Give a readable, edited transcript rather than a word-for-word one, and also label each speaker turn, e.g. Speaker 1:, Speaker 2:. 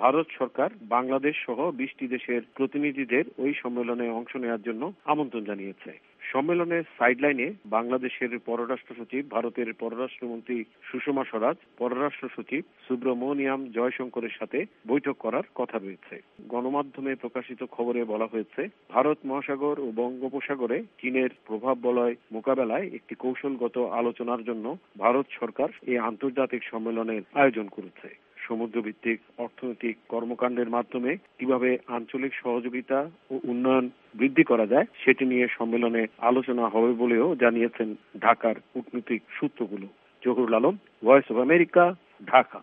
Speaker 1: ভারত সরকার বাংলাদেশ সহ 20টি দেশের প্রতিনিধিদের ওই সম্মেলনে অংশ নেওয়ার জন্য আমন্ত্রণ জানিয়েছে। সম্মেলনের সাইডলাইনে বাংলাদেশের পররাষ্ট্র সচিব, ভারতের পররাষ্ট্রমন্ত্রী সুষমা স্বরাজ, পররাষ্ট্র সচিব সুব্রমনিয়াম জয়শঙ্করের সাথে বৈঠক করার কথা রয়েছে। গণমাধ্যমে প্রকাশিত খবরে বলা হয়েছে, ভারত মহাসাগর ও বঙ্গোপসাগরে চীনের প্রভাব বলয় মোকাবেলায় একটি কৌশলগত আলোচনার জন্য ভারত সরকার এই আন্তর্জাতিক সম্মেলনের আয়োজন করেছে। সমুদ্রভিত্তিক অর্থনৈতিক কর্মকাণ্ডের মাধ্যমে কিভাবে আঞ্চলিক সহযোগিতা ও উন্নয়ন বৃদ্ধি করা যায় সেটি নিয়ে সম্মেলনে আলোচনা হবে বলেও জানিয়েছেন ঢাকার কূটনৈতিক সূত্রগুলো। Zahurul Alam, Voice of America, Dhaka.